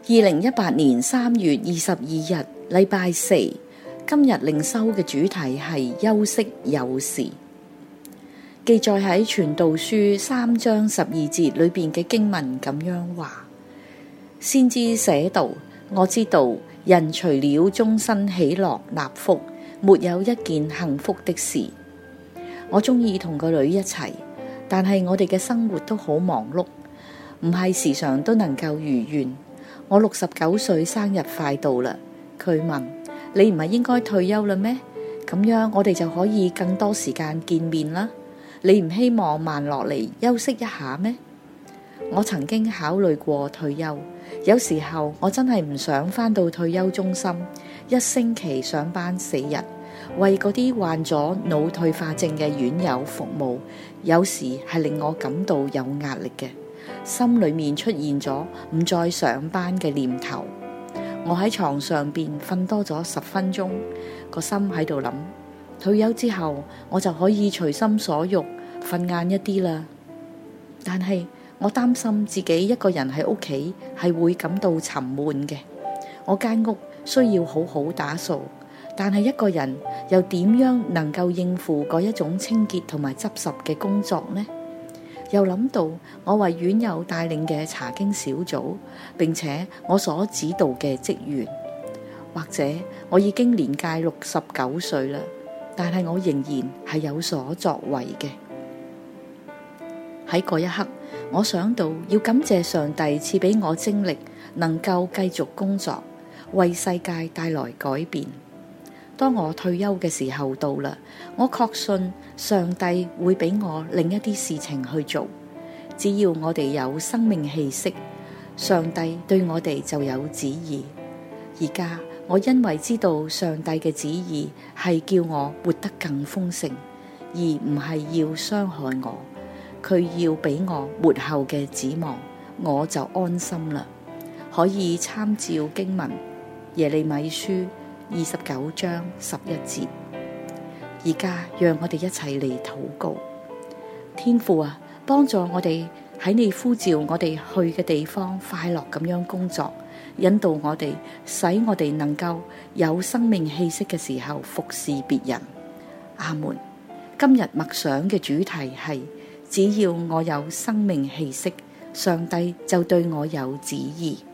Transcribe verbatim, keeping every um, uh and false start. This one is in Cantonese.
二零一八年三月二十二日，禮拜四，今日靈修嘅主題係休息有時。記載喺傳道書三章十二節裏邊嘅經文咁樣話：先知寫道，我知道人除了終身喜樂納福，沒有一件幸福的事。我鍾意同個女一齊，但係我哋嘅生活都好忙碌，唔係時常都能夠如願。我六十九歲生日快到啦，佢問：你唔係應該退休啦咩？咁樣我哋就可以更多時間見面啦。你唔希望慢落嚟休息一下咩？我曾經考慮過退休，有時候我真係唔想返到退休中心，一星期上班四日，為嗰啲患咗腦退化症嘅院友服務，有時係令我感到有壓力嘅。心裏面出現咗唔再上班嘅念頭，我喺床上邊瞓多咗十分鐘，個心喺度諗，退休之後我就可以隨心所欲瞓晏一啲啦。但係我擔心自己一個人喺屋企係會感到沉悶嘅。我間屋需要好好打掃，但係一個人又點樣能夠應付嗰一種清潔同埋執拾嘅工作呢？又諗到我為院友帶領嘅查經小組，並且我所指導嘅職員，或者我已經年屆六十九歲啦，但係我仍然係有所作為嘅。喺嗰一刻，我想到要感謝上帝賜俾我精力，能夠繼續工作，為世界帶來改變。當我退休嘅時候到啦，我確信上帝會俾我另一啲事情去做。只要我哋有生命氣息，上帝對我哋就有旨意。而家我因為知道上帝嘅旨意係叫我活得更豐盛，而唔係要傷害我，佢要俾我末後嘅指望，我就安心啦。可以參照經文耶利米書二十九章十一節。而家讓我哋一齊嚟禱告。天父啊，幫助我哋喺你呼召我哋去嘅地方快樂咁樣工作，引導我哋，使我哋能夠有生命氣息嘅時候服侍別人。阿門。今日默想嘅主題係：只要我有生命氣息，上帝就對我有旨意。